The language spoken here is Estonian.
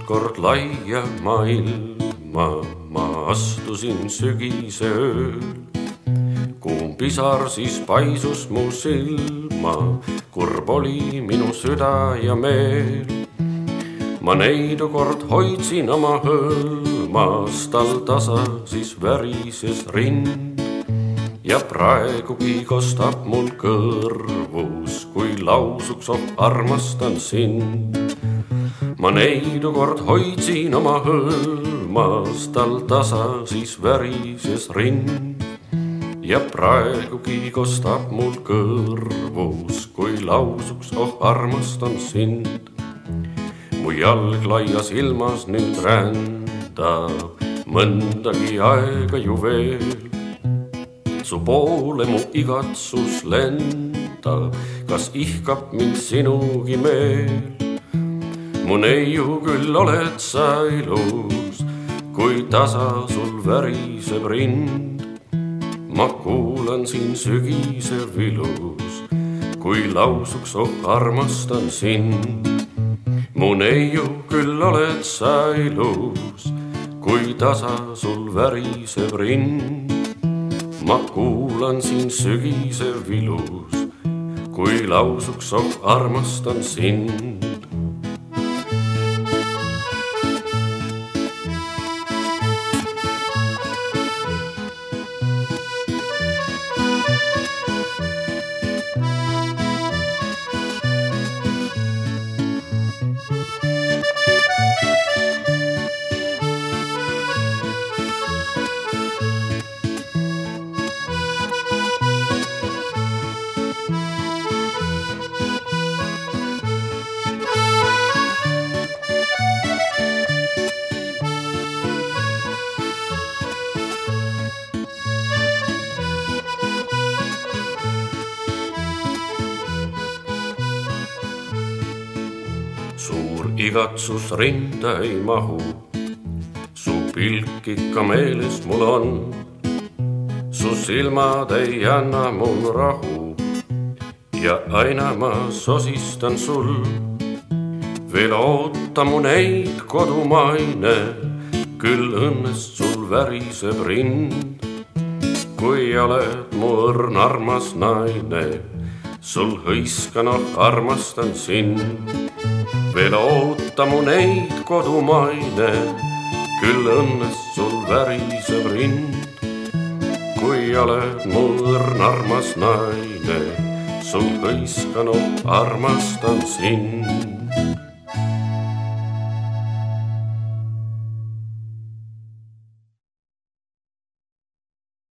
kord laia maailma ma astusin sügise ööl. Kuum pisar siis paisus mu silma, kurb oli minu süda ja meel. Ma neidu kord hoidsin oma hõlmas, tal tasa siis värises rind. Ja praegugi kostab mul kõrvus, kui lausuks armastan sind. Ma neidu kord hoidsin oma hõlmas, tal tasa siis värises rind. Ja praegugi kostab mul kõrvus, kui lausuks armastan sind. Mu jalg laias ilmas nüüd rändab mõndagi aega ju veel. Su poole mu igatsus lendab, kas ihkab mind sinugi meel. Mu neiu küll oled sa ilus, kui tasa sul väriseb rind. Ma kuulan siin sügise vilus, kui lausuks armastan sind. Mu neiu küll oled sa ilus, kui tasa sul väriseb rind. Ma kuulan siin sügise vilus, kui lausuks armastan sind. Suur igatsus rinda ei mahu, su pilk ikka meeles mul on. Su silmad ei anna mul rahu ja aina ma sosistan sul. Veel oota mu neid kodumaine, küll õnnest sul väriseb rind. Kui oled mu õrn armas naine, sul hõiskan armastan sind. Veel oota mu neid kodumaine, küll õnnest sul väriseb rind. Kui oled mu õrn armas naine, sul hõiskan armastan sind.